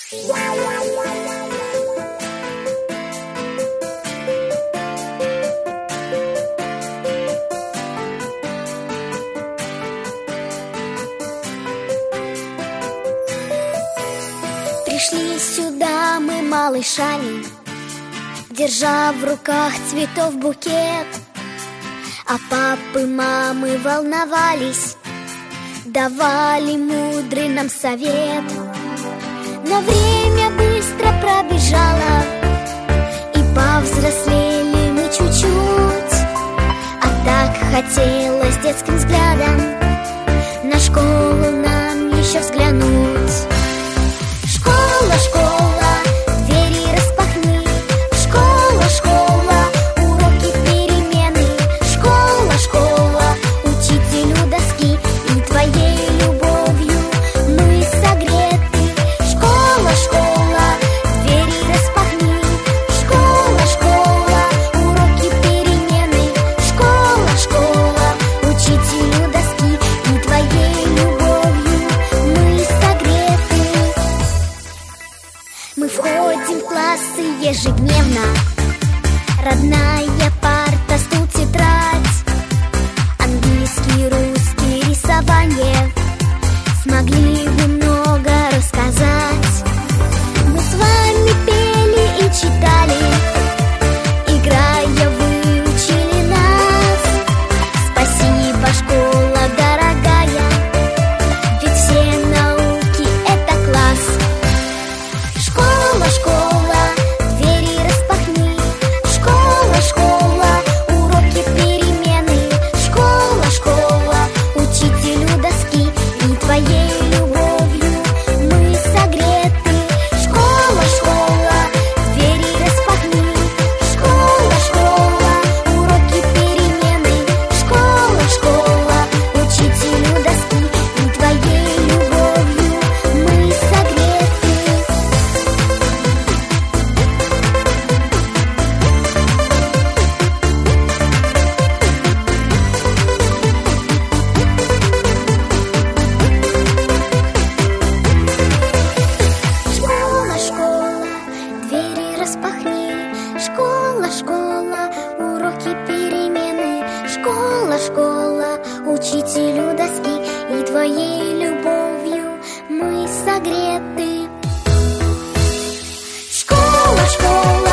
Пришли сюда мы малышами, держа в руках цветов букет. А папы, мамы волновались, давали мудрый нам совет. Но время быстро пробежало, и повзрослели мы чуть-чуть. А так хотелось детским взглядом на школу нам еще взглянуть. Школа, школа, двери распахни. Школа, школа, уроки, перемены. Школа, школа, учителю доски. И твоей любовью мы согреты. Школа, школа, двери распахни. Школа, школа, уроки, перемены. Школа, школа, учителю доски. И твоей любовью мы согреты. Мы входим в классы ежедневно. Родная парта, стул, тетрадь. Английский, русский, рисование. Смогли вы много рассказать. Мы с вами пели и читали, играя выучили нас. Спасибо, школа дорогая, ведь все науки — это класс. Школа, школа, двери распахни. Школа, школа, уроки, перемены. Школа, школа, учителю доски. И твоей любовью мы согреты. Школа, школа, двери распахни. Школа, школа, уроки, перемены. Школа, школа, учителю доски. И твоей любовью мы согреты. Школа, школа, двери распахни. Школа, школа, уроки, перемены. Школа, школа, учителю доски. И твоей любовью мы согреты. Школа, школа,